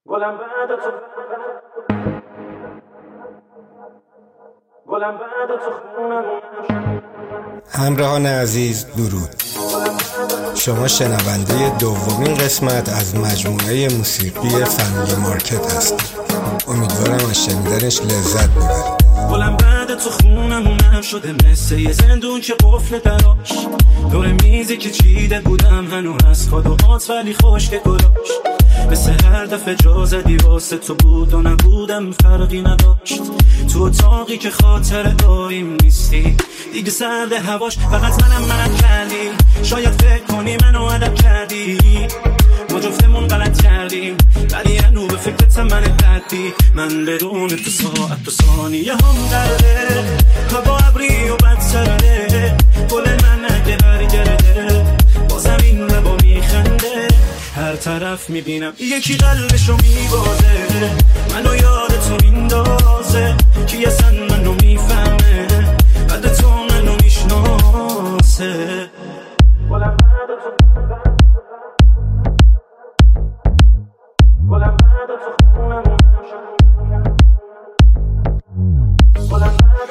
گلم بعد تو گلم بعد تو خونم. همراهان عزیز درود. شما شنونده دومین قسمت از مجموعه موسیقی فامیلی مارکت هستید. امیدوارم از شنیدنش لذت ببرید. گلم بعد تو خونمونم شده مثل یه زندون که قفل دراش، دور میزی که چیده بودم هنو از خادوات ولی خشک گلاش، مثل هر دفعه جا زدی واسه تو بود و نبودم فرقی نداشت. تو اتاقی که خاطر داریم نیستی دیگه سرد هواش، فقط منم کردی. شاید فکر کنی منو عدم کردی، ما جفتمون غلط کردیم ولی هنو به فکرت من قدی. من بدون تو ساعت تو ثانیه هم درده، هوا ابری و بد سرده، گل من اگه برگرده با زمین لبا میخنده. هر طرف میبینم یکی قلبشو میبازه، منو یاد تو میندازه، کی اصلا منو میفهمه بعد تو منو میشناسه. گلم بعد تو گلم بعد تو خونمونم شد. گلم بعد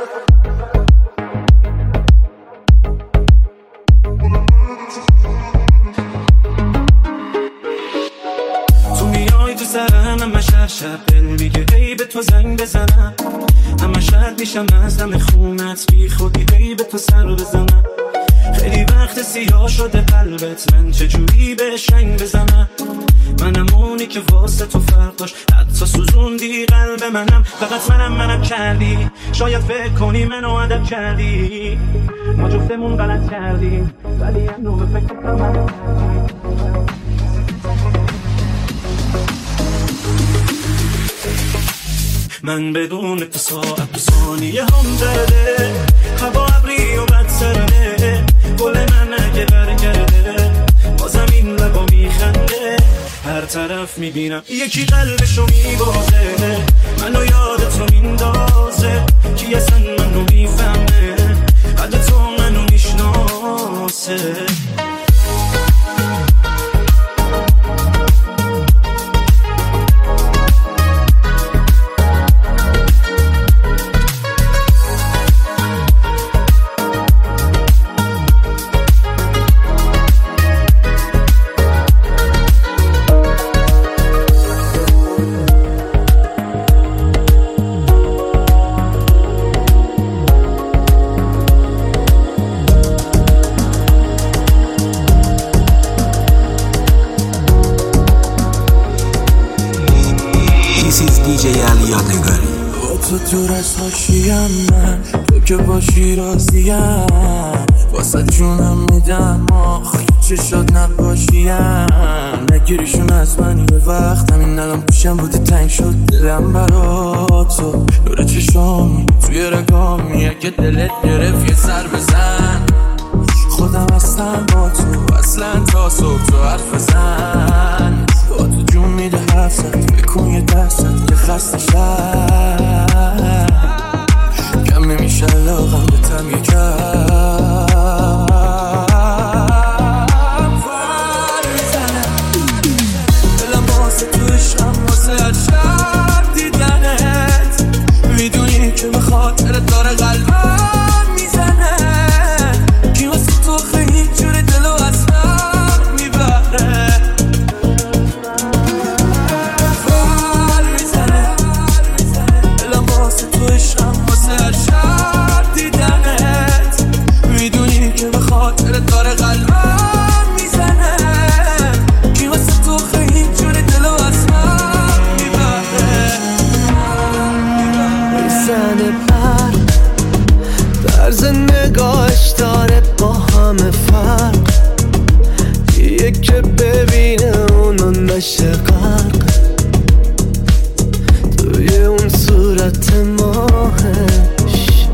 تو میای تو سرم، همش هر شب دل میگه ای به تو زنگ بزنم، همش رد میشم از دم خونت بی خودی ای به تو سر بزنم. خیلی وقت سیاه شده قلبت، من چجوری بهش رنگ بزنم؟ منم اونی که واسه تو فرق داشت، حتی سوزوندی قلب منم، فقط منم کردی. شاید فکر کنی منو عدم کردی، ما جفتمون غلط کردیم ولی هنو به فکر من. من بدون تو ساعت تو ثانیه هم درده، هوا ابری و بد سرده، گل من اگه برگرده با زمین لبا میخنده. هر طرف میبینم یکی قلبشو میبازه، منو یاد تو میندازه، کی اصلا منو میفهمه بعد تو منو میشناسه. تو دور از حاشیم، من تو که باشی راضیم، واسه جونم میدم آخی چشات نباشیم. نگیریشون از من یه وقت، همین الان پیشم بودی تنگ شد دلم برا تو. نور چشامی توی رگامی، اگه دلت گرفت یه سر بزن. خودم هستم با تو اصلا تا صبح تو حرف بزن. با تو جون میده حرفت، بکن یه دستت که خسته شد، کم نمیشه لاغم به تم یکم. فر میزنه دلم واسه تو عشقم، واسه هر شب دیدنت، میدونی که به خاطرت داره قلبم میزنه، کی واسه تو خیلی جوری دلو از من میبره. فر میزنه دلم واسه تو عشقم، واسه هر شب دیدنت، میدونی که به خاطرت داره قلبم میزنه، کی واسه تو خیلی جوری دلو از من میبره. میزنه پر طرز نگاهش داره با همه فرق، یه که ببینه اونو نشه غرق توی اون صورت ماهش.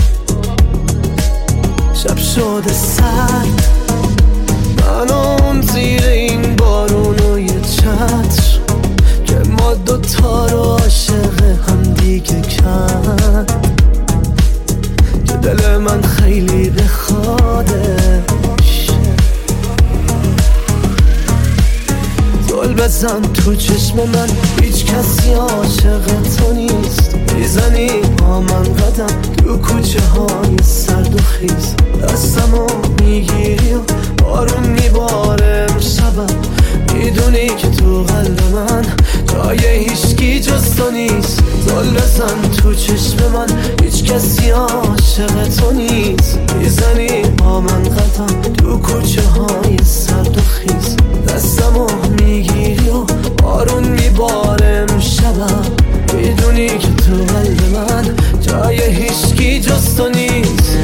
شب شده سرد، من اون زیر این بارون و یه چتر، که ما دوتا رو عاشق هم دیگه کرد، که دل من خیلی بخوادش. بزن تو چشم من، هیچ کسی عاشق تو نیست. میزنی با من قدم تو کوچه های سرد و خیز، دستمو میگیری و بارون میباره امشبم. میدونی که تو قلب من جای هیچکی جز تو نیست. زل بزن تو چشم من، هیچ کسی عاشق تو نیست. میزنی با من قدم تو کوچه های سرد و خیز، دستمو میگیری و بارون میباره امشبم. میدونی که تو قلب من جای هیچکی جز تو نیست.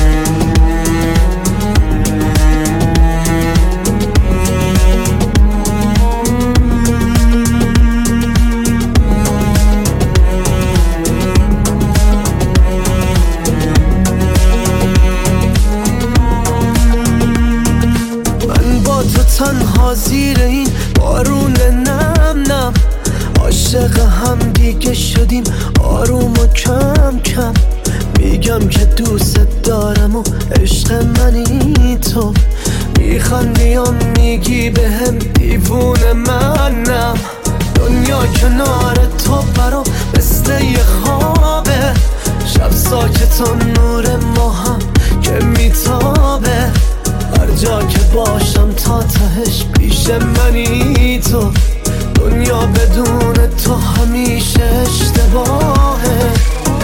تنها زیر این بارون نم نم، عاشق هم دیگه شدیم آروم و کم کم. میگم که دوست دارم و عشق منی تو، میخندی و میگی بهم دیوونه منم. دنیا کنار تو برام مثل یه خوابه، شب ساکت و نور ماهم که میتابه. هر جا که باشم تا تهش پیش منی تو، دنیا بدون تو همیشه اشتباهه.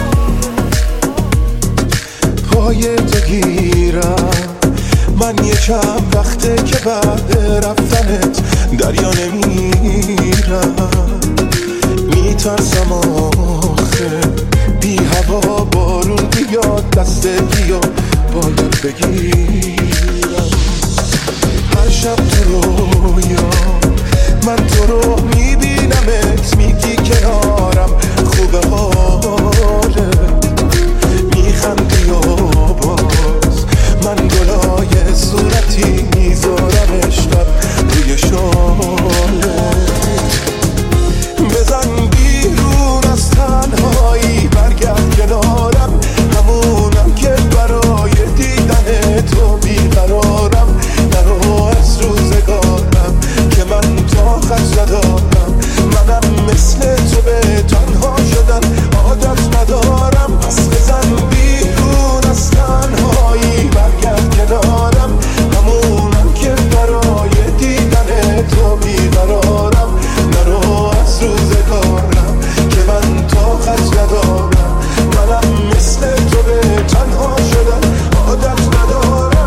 پای تو گیرم من یکم وقته که بعد رفتنت دریا نمیرم. میترسم آخه بی هوا بارون بیاد دسته بیا باید بگیرم. هر شب تو رویا من تو رو میبینمت، میگی کنارم خوبه حالت، میخندی و باز من گلای صورتی میذارم عشقم روی شالت. بزن بیرون از تنهایی برگرد کنارم، همونم که برای دیدن تو بیقرارم. نرو از روزگارم که من طاقت ندارم، منم مثل تو به تنها شدن عادت ندارم. پس بزن بیرون از تنهایی برگرد کنارم، همونم که برای دیدن تو بیقرارم. نرو از روزگارم که من طاقت ندارم، منم مثل تو به تنها شدن عادت ندارم.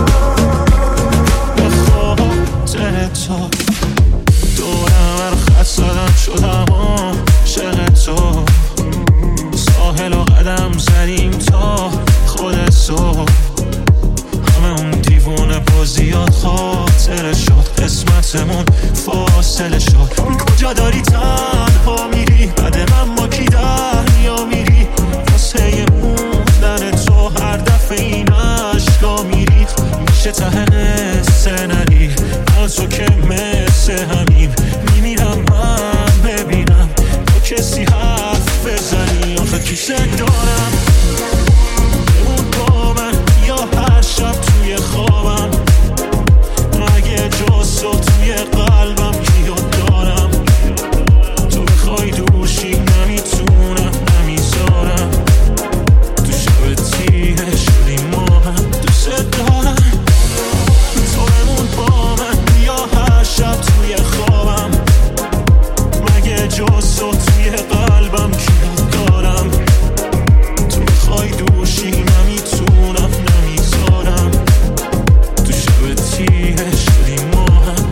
به خاطر تو دورم هر خط شدم عاشق تو، ساحل و قدم زدیم تا خودت تو. همه اون دیوونه بازیات خاطره شد، قسمتمون فاصله شد. کجا داری تنها میری بعد من با کی دریا میری؟ واسه موندن تو هر دفعه این عشقا میری. میشه ته سنری از تو که مثل همین میمیرم من ببینم تو کسی حرف بزنی. آخه کیست دارم بمون با من یا هر شب توی خوابم، مگه جز تو توی قلبم کیو دارم؟ تو بخوای دوشی نمیتونم نمیذارم، تو شب تیره شدی ما هم دوست دارم. تو بمون با من یا هر شب توی خوابم، مگه جز تو توی قلبم کیو دارم؟ تو بخوای دوشی نمیتونم نمیذارم، تو شب تیره شدی ما هم.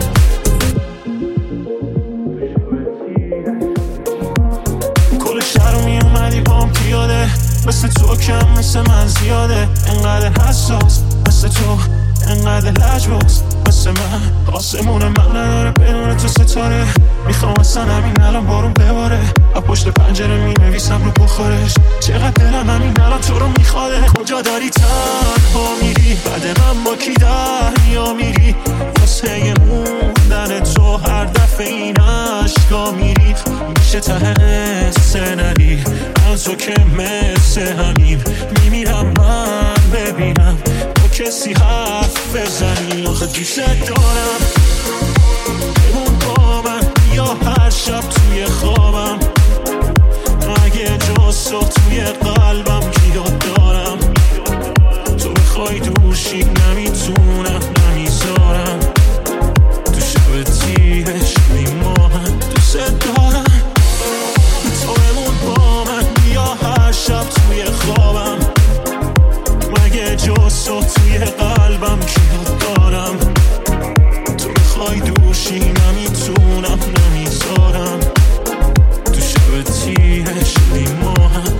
کل شهر رو میومدی بام پیاده، مثل تو کم مثل من زیاده. انقدر حساس مثل تو، انقدر لجباز مثل من. آسمون من نداره بدون تو ستاره، میخوام اصلا همین الان بارون بباره. از پشت پنجره مینویسم رو بخورش، چقدر دلم همین الان تو رو میخواده. کجا داری تنها میری بعد من با کی دریا میری؟ واسه موندن تو هر دفعه این عشقا میری. میشه ته سنری از تو که مثل همین میمیرم من ببینم تو کسی حرف بزنی. آخه دوست دارم بمون با من بیا هر شب توی خوابم، اگه جز تو توی قلبم که یاد دارم، تو بخوای دوشی نمیتونم نمیذارم، تو شب تیره شبی ماهم دوست دارم، تو بمون با من بیا هر شب توی خوابم، مگه جز تو توی قلبم که یاد دارم، تو بخوای دوشی نمیتونم نمیذارم، تو شب تیره شبی ماهم.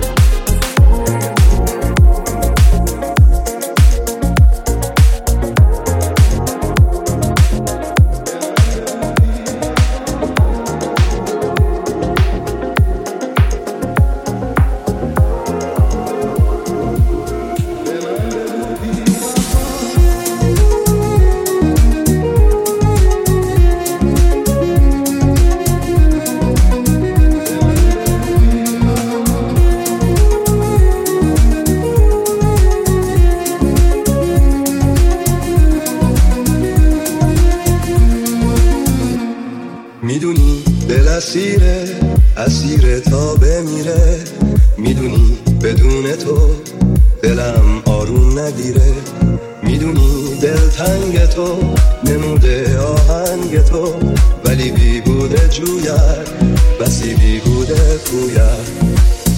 میدونی دل اسیره تا بمیره، میدونی بدون تو دلم آروم نگیره، میدونی دل تنگ تو نموده آهنگ تو، ولی بی بوده جوید بسی بی بوده پوید.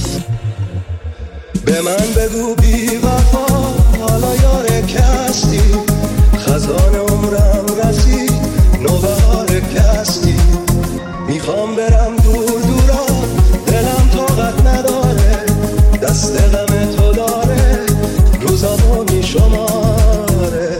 به من بگو بی وفا حالا یاره کستی، خزان عمرم رسید نوبهار کستی، میخوام برم دور دورا دلم طاقت نداره، دست غم تو داره روزامو میشماره.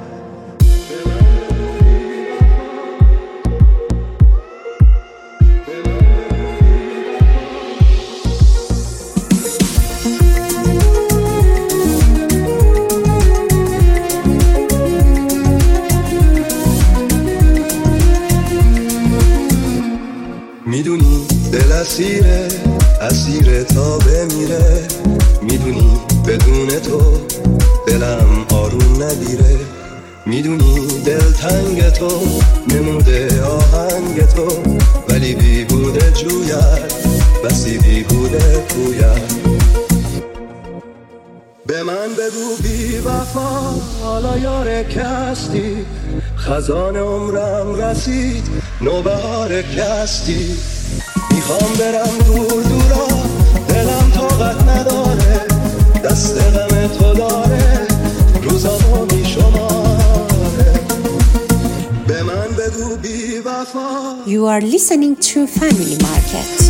میدونی دل اسیره تا بمیره، میدونی بدون تو دلم آروم نگیره، میدونی دل تنگ تو نموده آهنگ تو، ولی بی بوده جوید بسی بی بوده پوید. به من بگو بی وفا حالا یاره کستی، خزان عمرم رسید نوبهار کستی، میخوام برم دور دورا دلم طاقت نداره، دست غم تو داره روزامو میشماره. به من بگو بی وفا. You are listening to Family Market.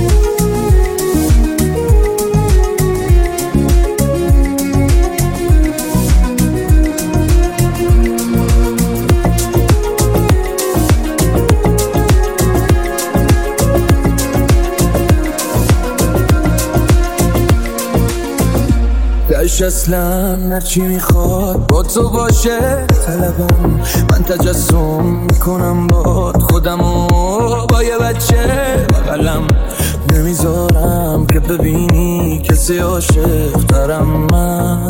اصلا هرچی میخواد با تو باشه طلبم، من تجسم میکنم باد خودمو با یه بچه بغلم، نمیذارم که ببینی کسی عاشق ترم، من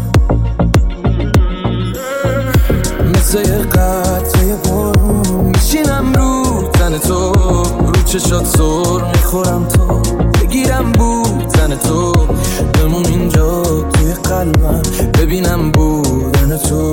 مثل یه قطره بارون میشینم رو تن تو، رو چشات سر میخورم تو بگیرم بودن تو، بمون اینجا توی قلبم ببینم بودن تو.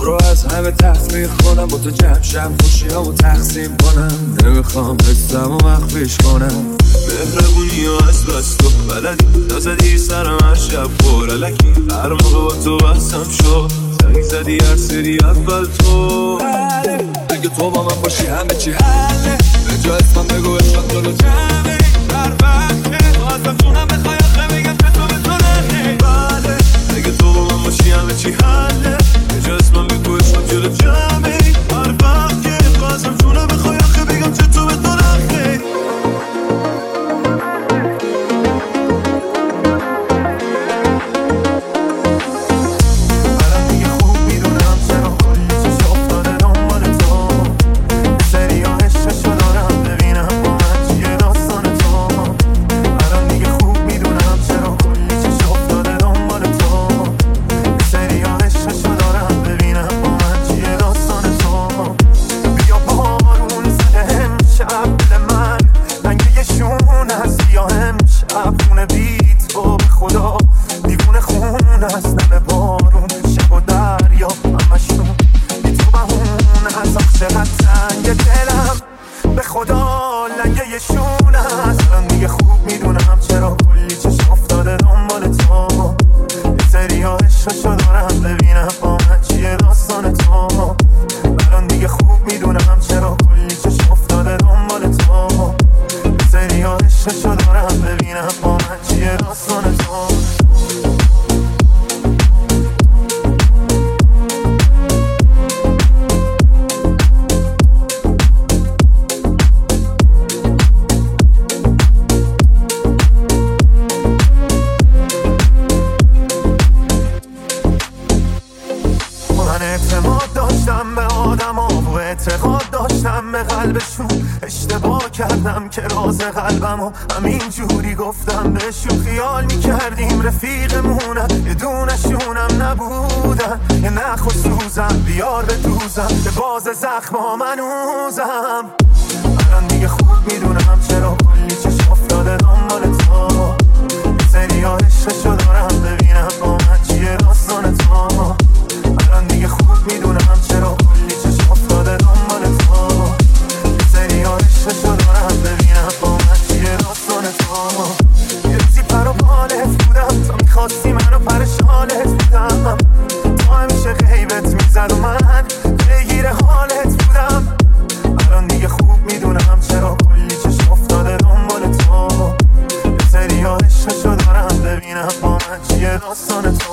برو از همه تخلیق کنم با تو جمع شم خوشیامو تقسیم کنم نمیخوام حسم و مخفیش کنم مهربونی و از بس تو بلدی نزدی سرم هر شب پرلکی هر موقع با تو بحثم شد زنگ زدی هر سری اول تو بله اگه تو با من باشی همه چی حله به جا اسمم بگو عشقم جلو جمعه هر وقته بازم جونم بخوای آخه بگم که تو به تو نخه بله اگه تو با من باشی همه چی حله به جا اسمم بگو عشقم جلو جمعه هر وقته بازم جونم بخوای آخه بگم که تو به تو نخه که راز قلبمو همین جوری گفتم بهشون خیال میکردیم رفیقمونم یه دونشونم نبودن یه نخ و سوزم بیار به دوزم به باز زخما منوزم الان دیگه خوب میدونم چرا کلی چشم افتاده دنبال تو یه سری ها عشقشو دارم ببینم با من چیه داستان تو الان دیگه خوب میدونم چرا کلی چشم افتاده دنبال تو یه سری ها عشقشو دارم ببینم با من چیه داستان تو یه روزی پر و بالت بودم تا میخواستی منو پرشانت بودم تو همیشه غیبت میزد و من بگیر حالت بودم الان دیگه خوب میدونم چرا کلی چشم افتاده دنبال تو یه سری ها عشقشو دارم ببینم با من چیه داستان تو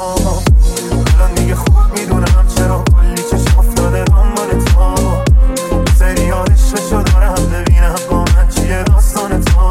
الان دیگه خوب میدونم چرا کلی چشم افتاده دنبال تو یه سری ها عشقشو دارم ببینم با من چیه داستان تو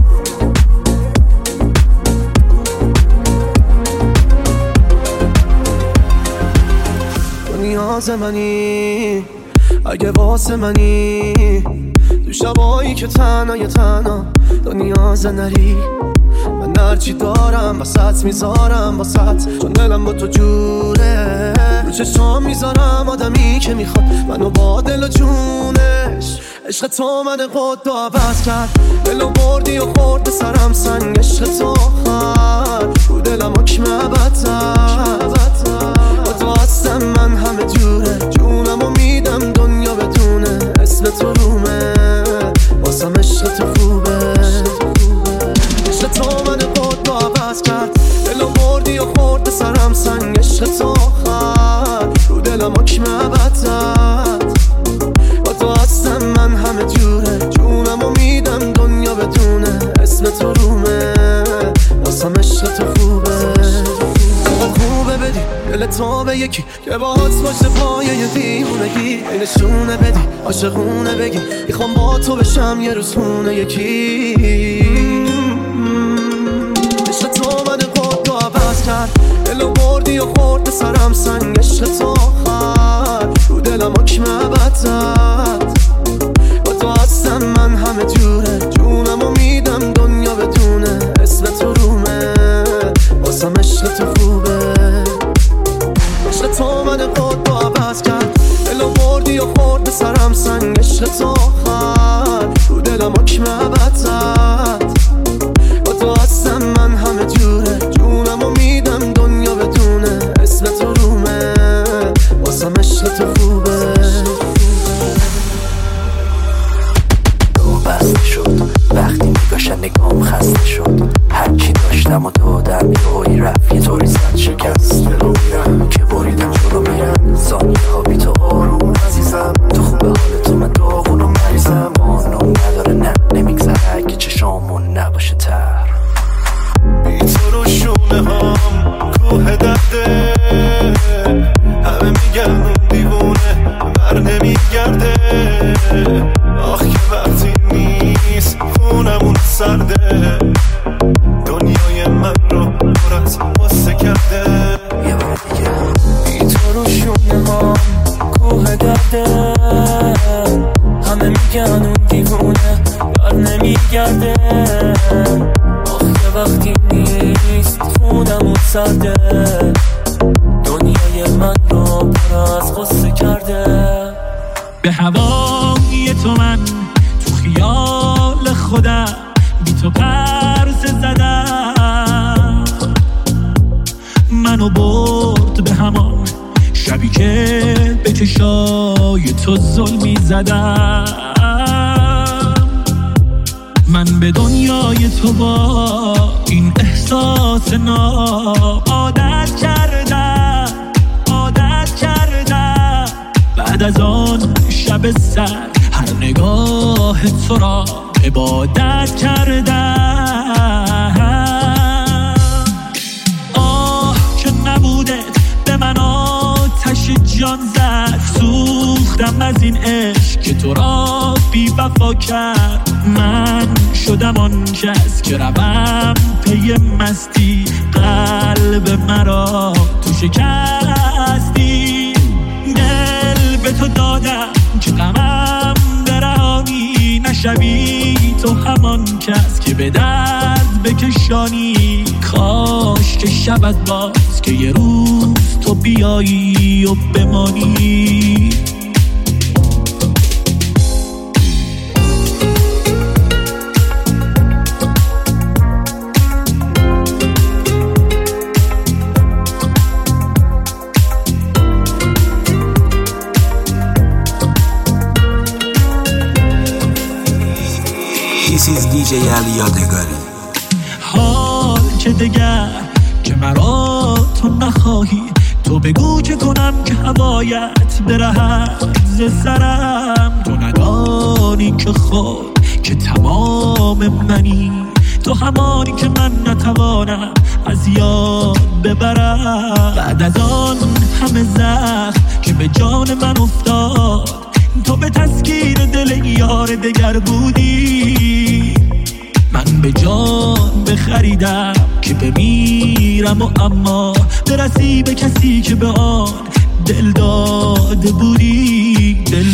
نیاز منی اگه واسه منی تو شبایی که تنها تو نیاز نری من هرچی دارم واسط میذارم واسط چون دلم با تو جوره رو چشام میذارم آدمی که میخواد منو با دل و جونش عشق تو من قد و عوض کرد دلو بردی و خورد به سرم سنگ عشق تو خر رو دلم حکم ابدتر با تو هستم من همه جوره جونمو میدم دنیا بدونه اسم تو رومه واسم عشق تو خوبه عشق تو من قد و عوض کرد دلو بردی و خورد به سرم سنگ عشق تو خر رو دلم حکم ابدتر با تو هستم من همه جوره جونمو میدم دنیا بدونه اسم تو رومه واسم عشق تو خوبه خوبه بدی دل تو به یکی که باهات باشه پایه دیوونگی اینشونه بدی عاشقونه بگی میخوام با تو بشم یه روز خونه یکی عشق تو من قد و عوض کرد دلو بردی و خورد به سرم سنگ عشق تو خر رو دلم حکم ابدتر با تو هستم من همه جوره جونمو میدم دنیا بدونه اسم تو رومه واسم عشق تو خوبه عشق تو من قد و عوض کرد دلو بردی و خورد به سرم سنگ عشق تو خر رو دلم حکم ابدتر با تو هستم من همه جوره جونمو میدم دنیا بدونه اسم تو رومه جونمو دادم یهویی رفت یه طوری زد شکست رو میرم که بریدم جلو میرم ثانیه ها بی تو آروم عزیزم تو خوبه حال تو من داغون و مریضم مانم نداره نه نمیگذره اگه چشامون نباشه تر بی تو رو شونه هم کوه درده همه میگن اون دیوونه بر نمیگرده آخ که وقتی نیست خونمون سرده دنیای من رو پر از قصه کرده یه بار دیگه بی تو رو شونه هم کوه درده همه میگن اون دیوونه بر نمیگرده آخ یه وقتی نیست خونمون سرده دنیای من رو پر از قصه کرده به هوای تو من تو خیال خودم بی تو پرسه زدم منو برد به همان شبی که به چشای تو ظلمی زدم من به دنیای تو با این احساس ناب عادت کردم بعد از آن شب سر هر نگاه تو را عبادت کردم آه که نبودت به من آتش جان زد سوختم از این عشق که تو را بی وفا کرد من شدم آن کس که روم پی مستی قلب مرا تو شکستی دل به تو دادم که غمم برهانی نشوی تو همان کس که به درد بکشانی کاش که شود باز که یه روز تو بیایی و بمانی This is DJ علی یادگاری حال که دگر که مرا تو نخواهی تو بگو چه کنم که هوایت برهد ز سرم تو ندانی که خود که تمام منی تو همانی که من نتوانم از یاد ببرم بعد از آن همه زخم که به جان من افتاد تو به تسکین دل یار دگر بودی من به جان بخریدم که بمیرم و اما برسی به کسی که به آن دل داده بودی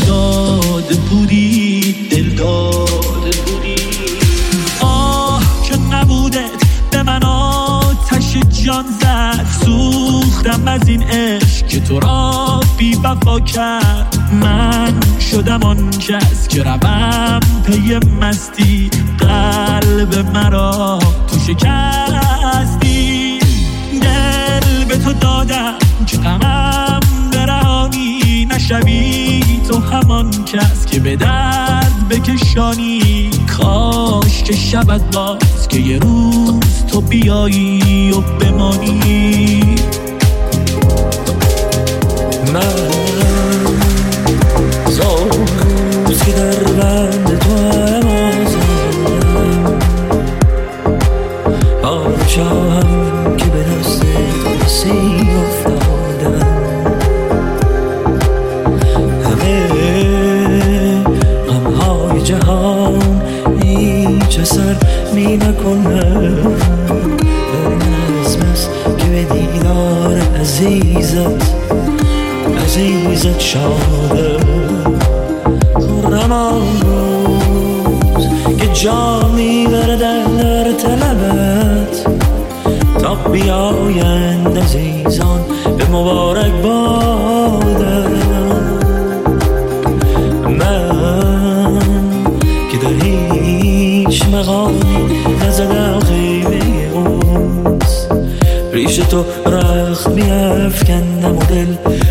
آه که نبودت به من آتش جان زد سوختم از این عشق که تو را بی وفا کرد من شدم آن کس که روم پی مستی قلب مرا تو شکستی دل به تو دادم که غمم برهانی نشوی تو همان کس که به درد بکشانی کاش که شود باز که یه روز تو بیایی و بمانی من روز که در بند تو امازم پادشاهم که به دست تو بسی افتادم همه غمهای جهان هیچ اثر می نکنه در نظم است که به دیدار عزیزت شاده رمان روز که جا میبره در طلبت تا بیایند عزیزان به مبارک بادم من که در هیچ مقامی نزدم خیمه اوست ریش تو رخت میافکندم و دل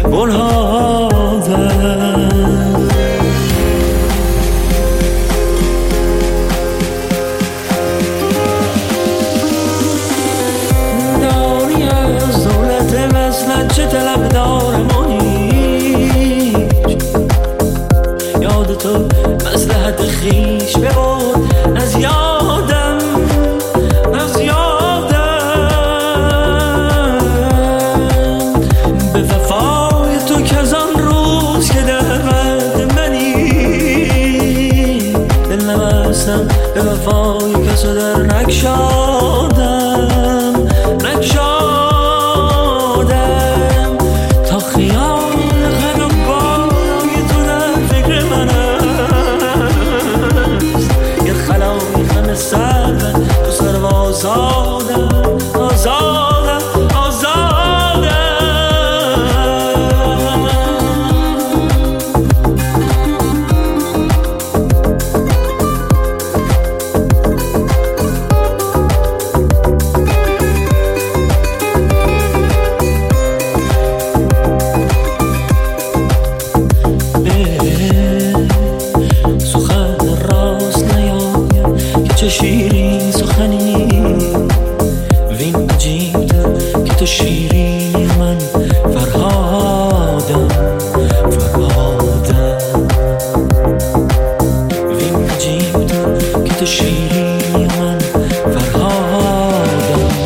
بلهادم وفای کسو در نکشادم تا خیال خراب بالای تو در فکر من است. یه خلای خم سر تو سر و آزادم شیرین سخنی وین عجیب‌تر که تو شیرین من فرهادم وین عجیب‌تر که تو شیرین من فرهادم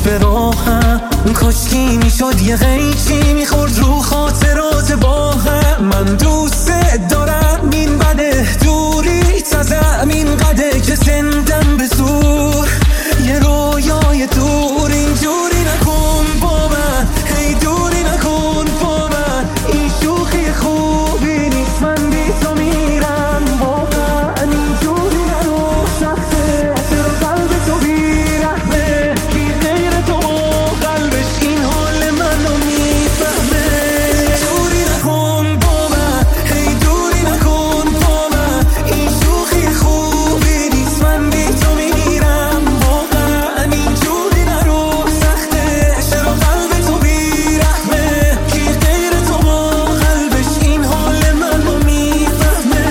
به راهم، کاشکی میشد یه قیچی میخورد رو خاطرات با هم. من دوست دارم این قده دوری تازم، این قده که زندم به زور یه رویای دور. اینجوری نکن با من، هی دوری نکن با من، این شوخی خوبی نیست، من بی تو میرم واقعا. اینجوری نرو سخته، چرا قلب تو بیرحمه، کی غیر تو قلبش این حال منو میفهمه. دوری نکن با من، هی دوری نکن با من، این شوخی خوبی نیست، من بی تو میرم واقعا. اینجوری نرو سخته، چرا قلب تو بیرحمه، کی غیر تو قلبش این حال منو میفهمه.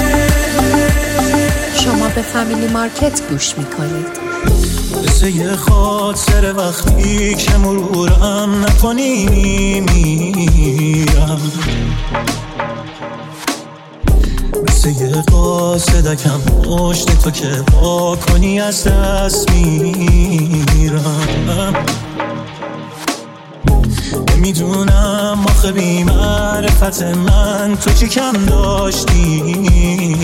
شما به فامیلی مارکت گوش میکنید. مثل یه خاطر وقتی که مرورم نکنی میمیرم، مثل یه قاصدکم پشت تو که با کنی از دست میرم. نمیدونم آخه بی معرفت من تو چی کم داشتی،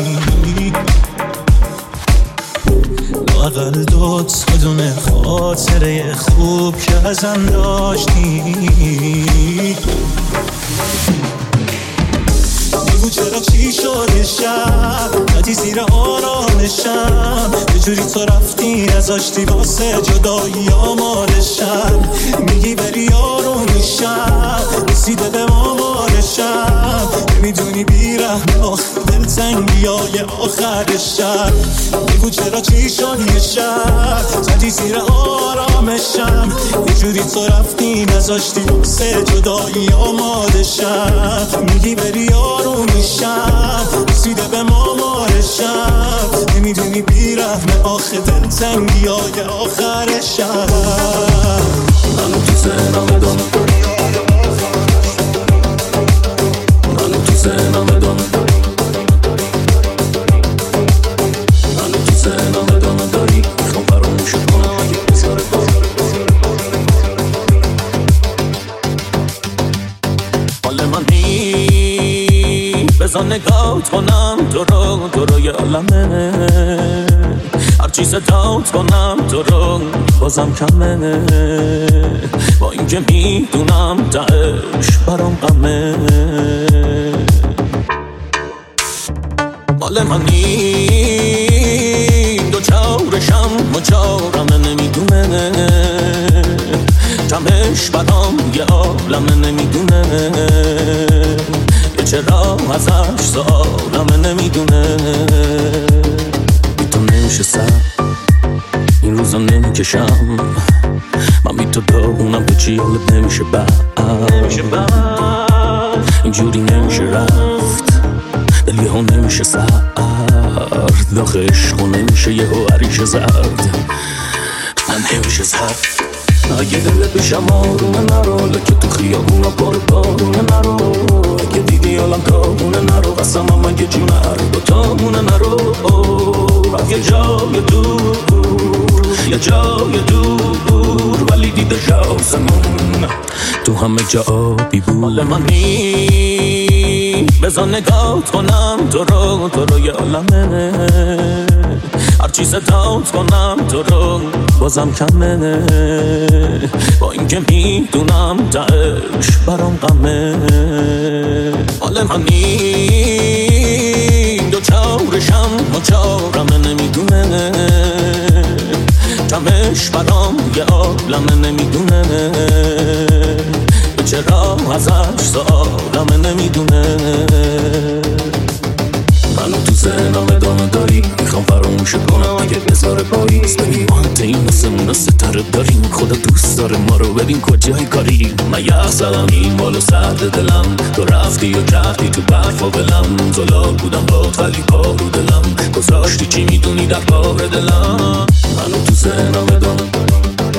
لااقل دوت بدون خاطره خوب که ازم داشتی. بگو چرا چی شده شب ندی زیر آرامشم، یه جوری تو رفتی نذاشتی واسه جدایی آمادشم. میگی بری آروم میشم، رسیده به آمارشم، نمیدونی بیرحم آخه دلتنگی های آخر شب. بگو چرا چی شد یه شب زدی زیر آرامشم، یه جوری تو رفتی نذاشتی واسه جدایی آمادشم. میگی بری آروم میشم، رسیده به آمارشم، نمیدونی بیرحم آخه دلتنگی های آخر شب. منو تو ذهنم ادامه داری، منو تو ذهنم ادامه داری، منو تو ذهنم ادامه داری، میخوام فراموش کنم اگه بذاره حال من نیست بزن نگاهت کنم تو رو یه عالمه، هرچی صدات کنم تو رو بازم کمه، با اینکه میدونم تهش برام غمه. مال من نیم دو چارشم مچارم نمیدونه، کمش برام یه عالم نمیدونه، یه چرا ازش سوالم نمیدونه. بی تو نمیشه سر این روزا نمیکشم، من بی تو داغونم تو چی حالت نمیشه بعد، اینجوری نمیشه رفت دل یهو نمیشه سرد، داخل عشقو نمیشه یهو عریش زرد، من نمیشه زرد. اگه دلت بشم آرومه نرو، لکه تو خیابونا بارونه نرو، اگه دیدی حالم کابونه نرو، قسمم اگه جونه هر دوتامونه نرو. اگه جای دور یه جای دور ولی دیده شاسمون تو همه جا آبی بود. حال من نی بزن نگاهت کنم تو رو یه عالمه، هرچی صدات کنم تو رو بازم کمه، با اینکه میدونم تهش برام غمه. حال من نی دو چارشم مچارم نمیدونه، کمش برام یه عالم نمیدونه، چرا ازش سوالم نمیدونه. منو تو ذهنم ادامه داری، میخوام فراموش کنم اگه بذاره پاییز. ببین مانته این نسمون ستاره داریم، خدا دوست داره ما رو، ببین کجای کاری. من یه اصلم این بالو سرد دلم، تو رفتی و کردی تو برف و بلم، زلال بودم بات ولی پا رو دلم، گذاشتی چی میدونی در کار دلم. منو تو ذهنم ادامه داری،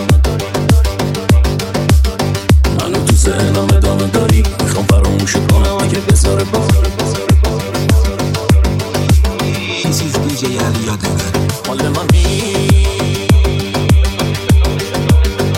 منو تو ذهنم ادامه داری، میخوام فراموش کنم اگه بذاره پاییز. DJ علی یادگاری. حال من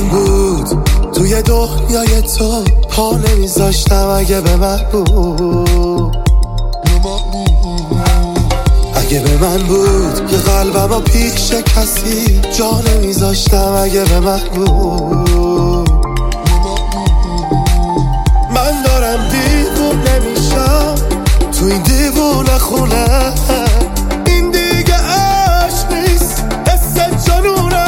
من بود توی دنیای تو پا نمیذاشتم اگه به من بود، اگه به من بود که قلبمو پیش کسی جا نمیذاشتم اگه به من بود. من دارم دیوونه میشم تو این دیوونه خونه، این دیگه عشق نیست حس جنونه.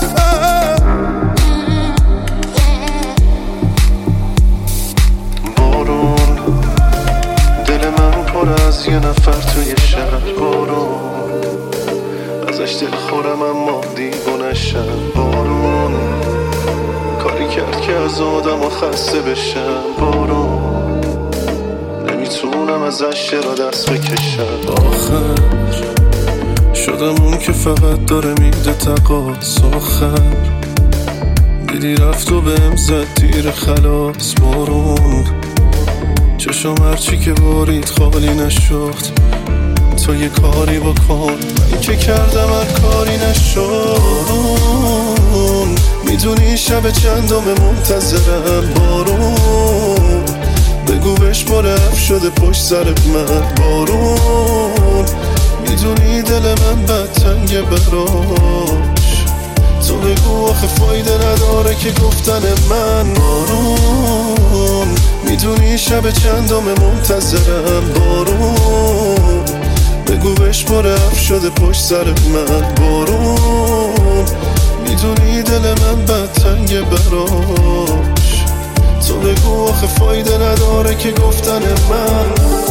بارون دل من پر از یه نفر توی شهر، بارون ازش دل خورم اما دیوونشم. بارون کاری کرد که از آدم خسته بشم، بارون نمیتونم ازش چرا دست بکشم. آخر شدم اون که فقط داره میده تقاص، آخر دیدی رفت و بهم زد تیر خلاص. بارون چشم هرچی که بارید خالی نشد، تو یه کاری بکن، من که کردم هر کاری نشد. میدونی شب چندم منتظرم، بارون بگو بهش مرف شده پشت سرت من. بارون میدونی دل من بد تنگه براش، تو بگو آخه فایده نداره که گفتن من. بارون میدونی شب چندم منتظرم، بارون بگو بهش مرف شده پشت سرت من. بارون میدونی دل من بد تنگه براش، تو بگو آخه فایده نداره که گفتن من.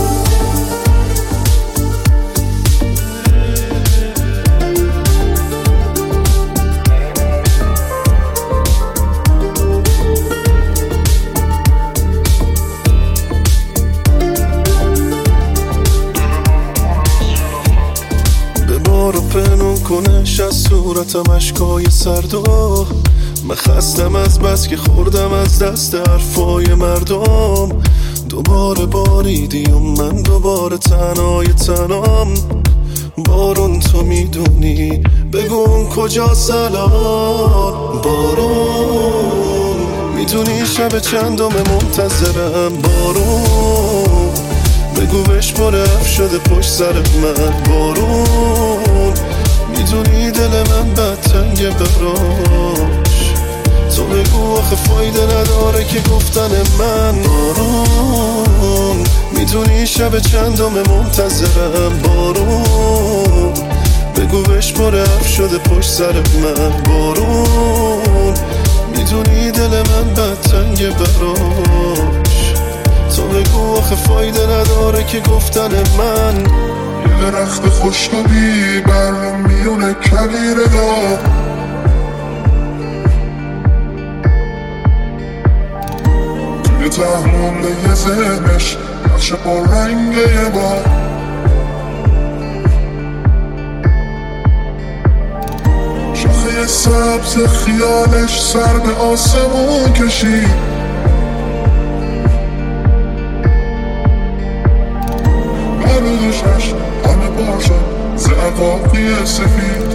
رو پنون کنش از صورتم اشکای سردو، من خستم از بس که خوردم از دست حرفای مردم. دوباره باریدی و من دوباره تنهای تنام. بارون تو میدونی بگو اون کجاست الان. بارون میدونی شب چندم منتظرم، بارون بگو بهش مرف شده پشت سرت من. بارون میدونی دل من بد تنگه براش، تو بگو آخه فایده نداره که گفتن من. بارون میدونی شب چندم منتظرم، بارون بگو بهش مرف شده پشت سرت من. بارون میدونی دل من بد تنگه براش، تو بگو آخه فایده نداره که گفتن من. یه درخت خوشگلی بر میونه کویر دا، توی تهمونده یه ذهنش نقشه با رنگ یه بار. شاخه سبز خیالش سر به آسمون کشید، همه باشد ز عقاقی سفید.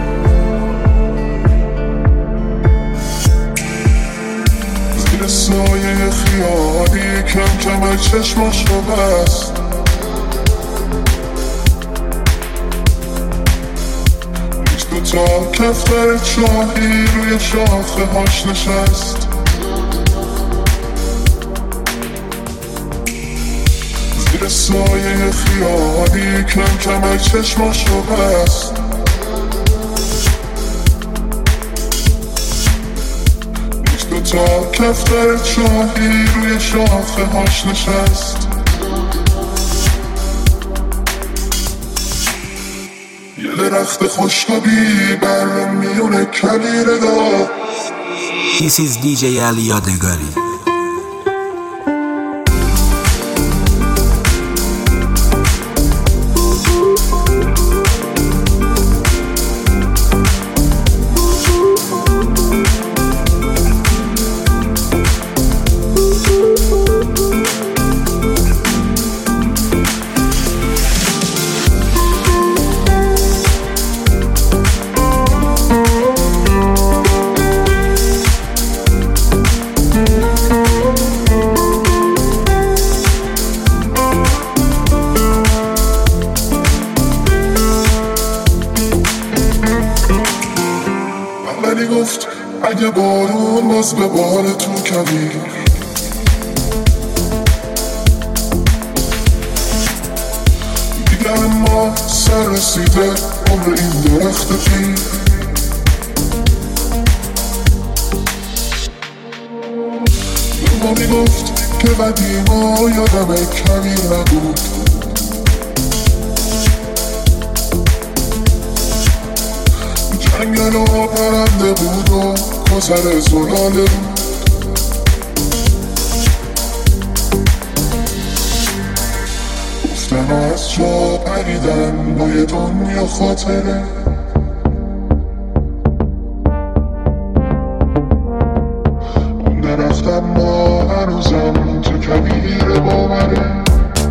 زیر سایه خیالی کم کم چشماش رو بست، نیست دوتا کفتر چاهی روی شاخه هاش نشست. زیر سایه خیالی کم کم چشماش رو بست، نیست دوتا کفتر چاهی روی شاخه هاش نشست. یه درخت خوشگلی بر میونه کویر دا. This is DJ علی یادگاری. باز به بالتون کبیر دیگه ما سر رسیده عمر این درخت پیر ما میگفت که قدیما یادم کبیر نبود جنگل و پرنده بود و گذر زلاله بود گفتن از جا پریدن با یه دنیا خاطره اون درختم ما هنوزم تو کبیر باوره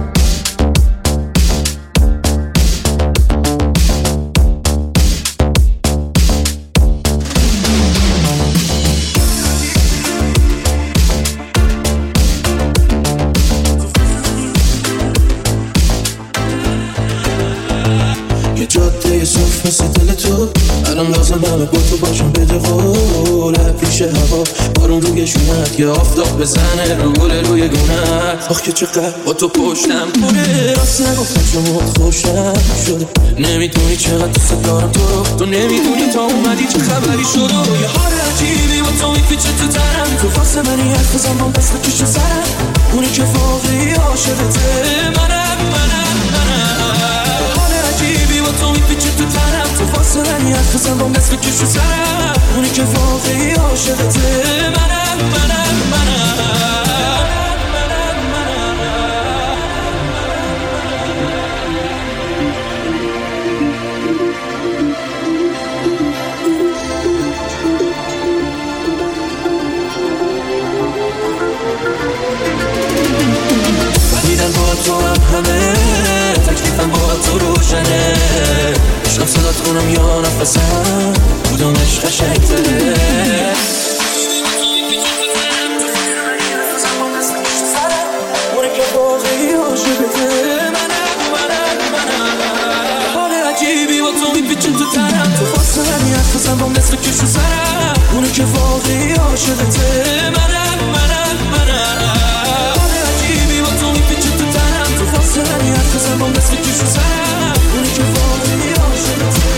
صف مثل دل تو الان لازم همه با تو باشم بده قول پیش هوا بارون روی شونت یه آفتاب بزنه روی گونت آخ که چقدر با تو پشتم پره راست نگفتم شما خوشم شده نمیدونی چقدر دوست دارم تو نمیدونی تا اومدی چه خبری شده یه حال عجیبی با تو میپیچه تو تنم تو واسه منی حرف بزن با دست بکش سرم اونی که واقعی عاشقته منم تو میپیچه تو تنم تو فاصله حرف بزن با دست بکش رو سرم اونی که واقعی عاشقته منم دیدن با تو همه تکلیفم با تو روشنه شب صدات کنم یا نفسم کدومش قشنگ‌تره اونی که واقعی عاشقته منم حال عجیبی با تو میپیچه تو تنم تو فاصله حرف بزن با دست بکش رو سرم اونی که واقعی عاشقته منم حال عجیبی با تو میپیچه تو تنم تو فاصله حرف بزن با دست بکش رو سرم اونی که واقعی عاشقته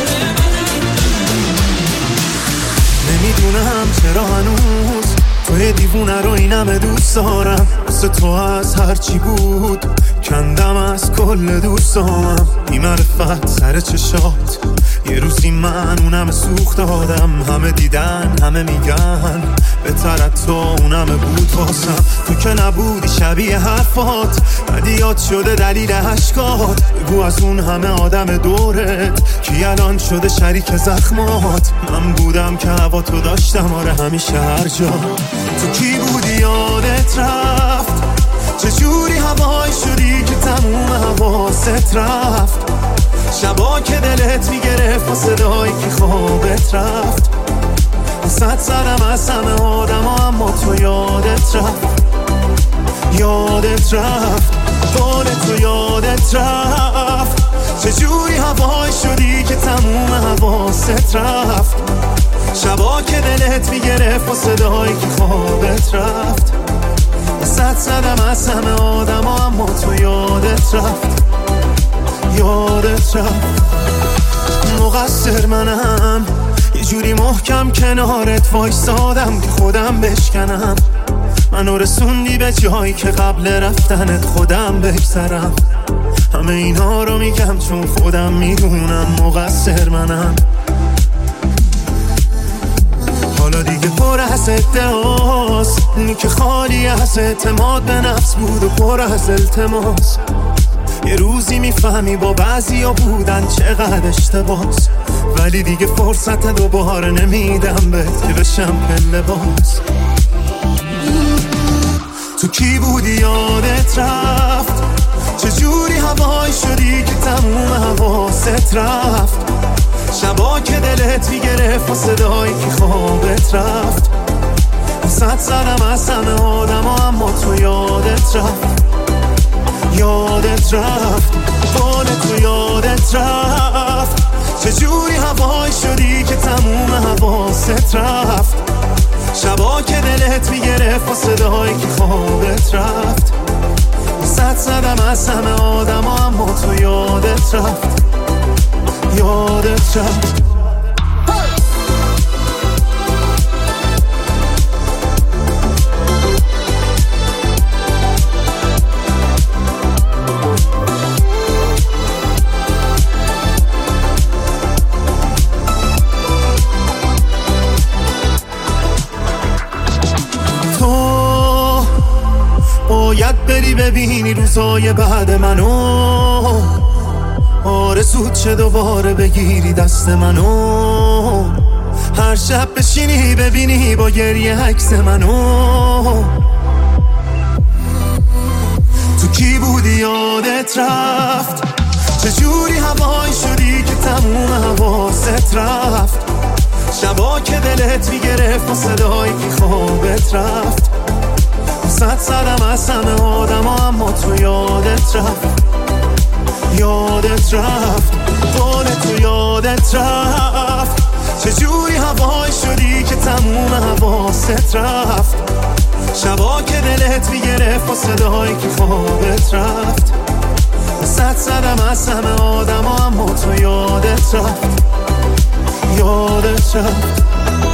نمیدونم چرا هنوز توی دیوونه رو اینم دوست دارم واسه تو از هرچی بود کندم از کل دوستامم بی‌معرفت سر چشات یه روزی من اونم سوخت دادم همه دیدن همه میگن بهتر از تو اونم بود واسم تو که نبودی شبیه حرفات بدیات شده دلیل عشقات بگو از اون همه آدم دورت کی الان شده شریک زخمات من بودم که هوا تو داشتم آره همیشه هر جا تو کی بودی یادت رفت چجوری هوایی شدی که تموم حواست رفت شبا که دلت میگرفت با صدایی که خوابت رفت صد زدم از همه آدم ها اما تو یادت رفت بال تو یادت رفت چجوری هوایی شدی که تموم حواست رفت شبا که دلت میگرفت با صدایی که خوابت رفت صد زدم از همه آدم ها اما تو یادت رفت مقصر منم یه جوری محکم کنارت وایسادم که خودم بشکنم منو رسوندی به جایی که قبل رفتنت خودم بگذرم همه اینا رو میگم چون خودم میدونم مقصر منم حالا دیگه پر از ادعاست اونی که خالی از اعتماد به نفس بود و پر از التماس یه روزی میفهمی با بعضیا بودن چقدر اشتباس ولی دیگه فرصت دوباره نمیدم بهت که بشم پله باز تو کی بودی یادت رفت چجوری هوایی شدی که تموم حواست رفت شبا که دلت میگرفت و صدایی که خوابت رفت صد زدم از همه آدم ها اما تو یادت رفت بال تو یادت رفت چجوری هوایی شدی که تموم حواست رفت شبا که دلت میگرفت و صدایی که خوابت رفت، صد زدم از همه آدم ها اما تو یادت رفت، یادت رفت. باید بری ببینی روزای بعد منو، آرزوت چه دوباره بگیری دست منو، هر شب بشینی ببینی با گریه عکس منو. تو کی بودی یادت رفت، چجوری هوایی شدی که تموم حواست رفت، شبا که دلت میگرفت و صدایی که خوابت رفت، صد زدم از همه آدم ها اما تو یادت رفت، یادت رفت، قول تو یادت رفت، چجوری هوایی شدی که تموم حواست رفت، شبا که دلت میگرفت و صدایی که خوابت رفت، صد زدم از همه آدم ها اما تو یادت رفت، یادت رفت.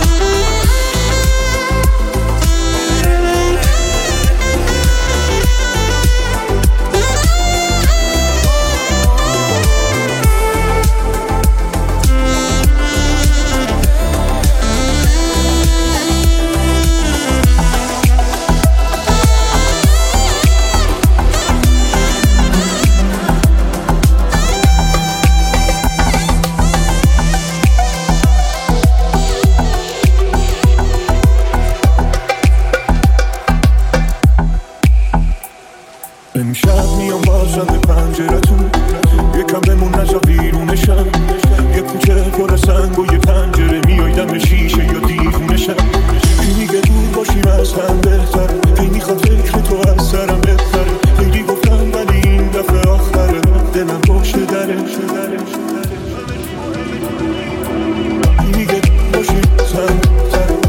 امشب میام بازم به پنجرتون، یکم بمون نزا بیرونشم، یه کوچه پر سنگ و یه پنجره میای دم شیشه یا دیوونشم. کی میگه دور باشیم از هم بهتره، کی میخواد فکر تو از سرم بپره، خیلی گفتم ولی این دفعه آخره، دلم پشت دره. کی میگه باشیم سنگ تره،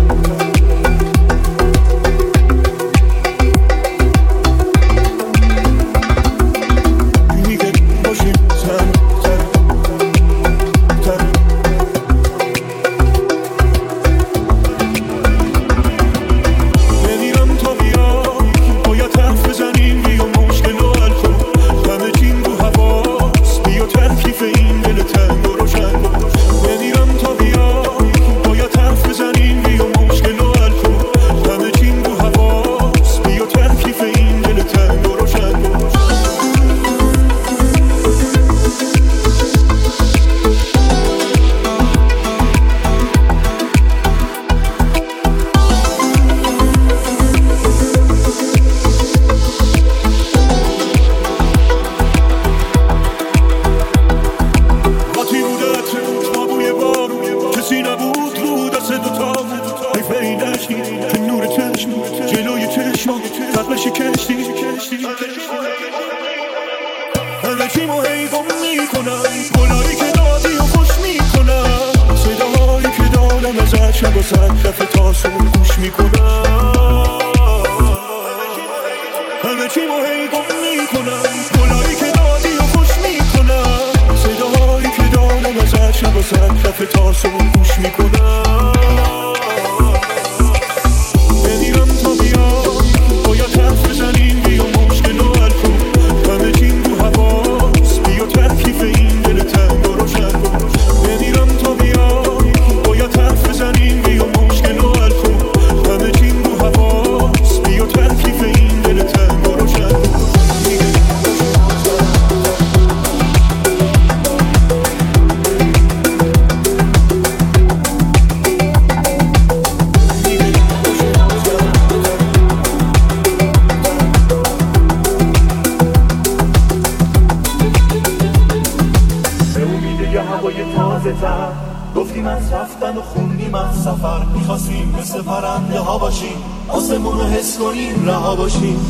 گفتیم از رفتن و خوندیم از سفر، میخواستیم مثل پرنده ها باشیم، آسمون رو حس کنیم رها باشیم.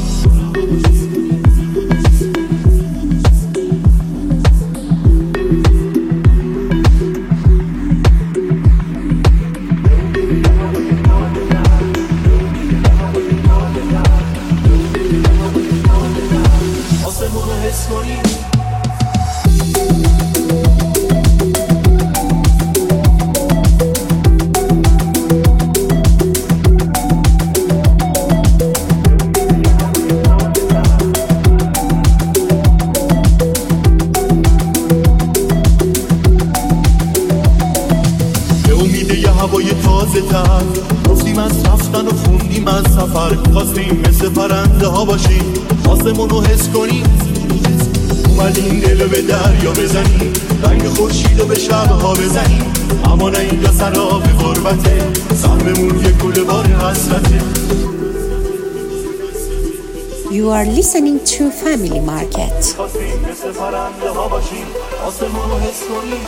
سفر میخواستیم مثل پرنده ها باشیم، آسمون رو حس کنیم، اومدیم دل به دریا بزنیم، رنگ خورشید رو به شبها بزنیم، اما نه اینجا سراب غربته، سهممون یک گل بار حسرته. You are listening to Family Market. میخواستیم مثل پرنده ها باشیم، آسمون رو حس کنیم.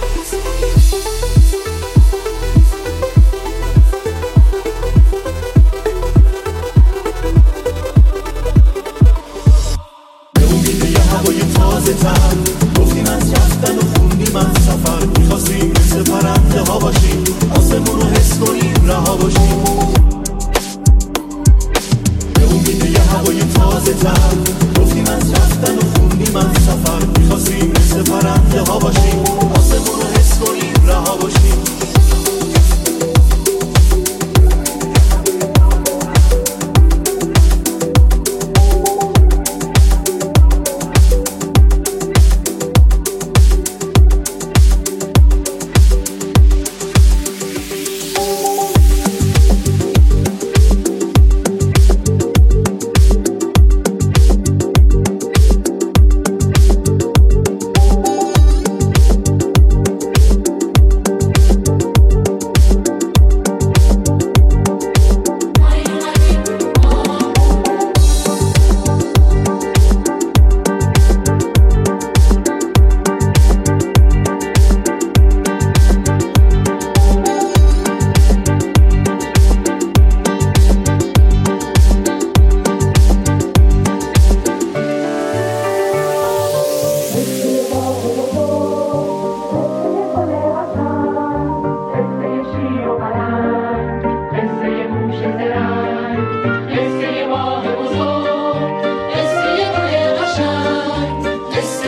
تازه تر گفتیم از رفتن و خوندیم از سفر، میخواستیم مثل پرنده ها باشیم، آسمون رو حس کنیم، رها باشیم به امید یه هوای تازه تر. گفتیم از رفتن و خوندیم از سفر، میخواستیم مثل پرنده ها باشیم، آسمون رو حس کنیم، رها باشیم.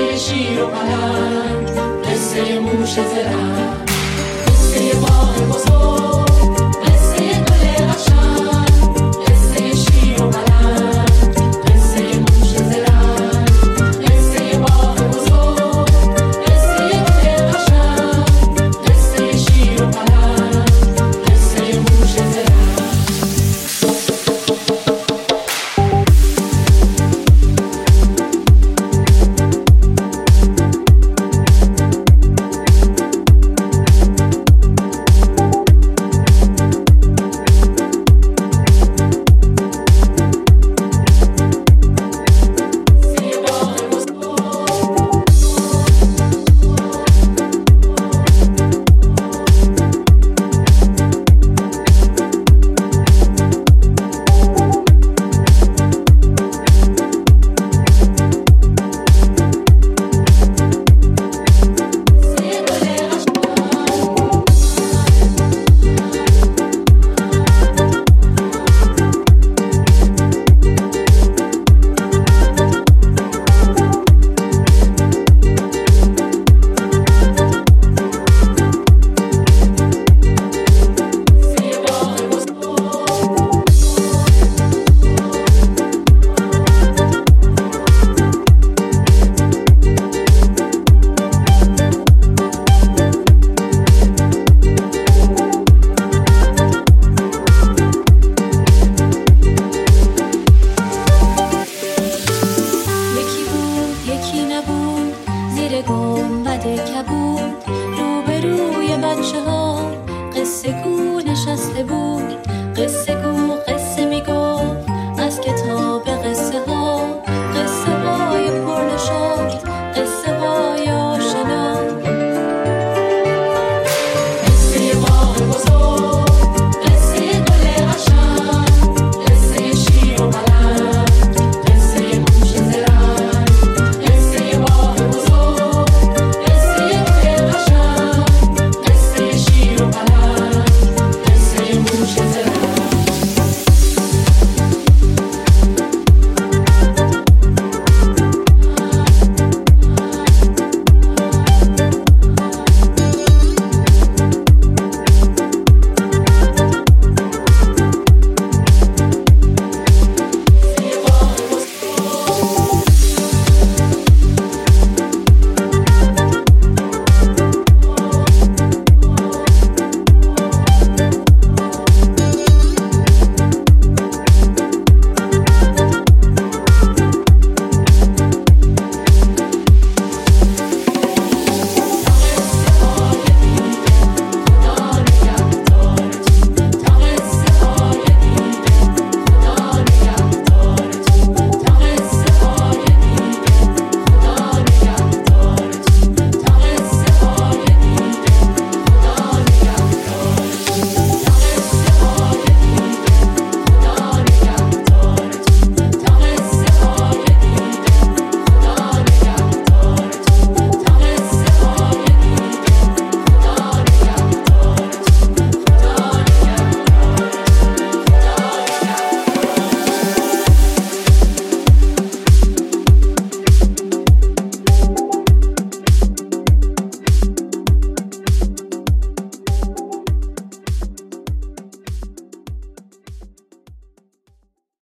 شیر و پلنگ، قصه موش زرنگ، قصه ماه بزرگ.